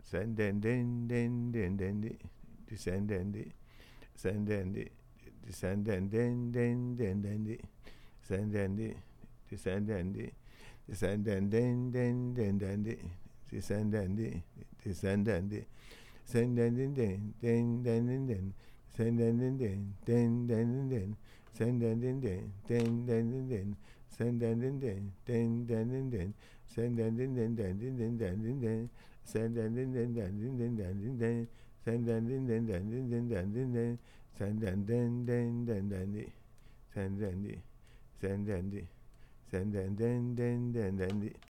Descendende, descendende, descendende, descendende, descendende, descendende, descendende, descendende, descendende, descendende, descendende, descendende, descendende, descendende, descendende, descendende, descendende, descendende, Send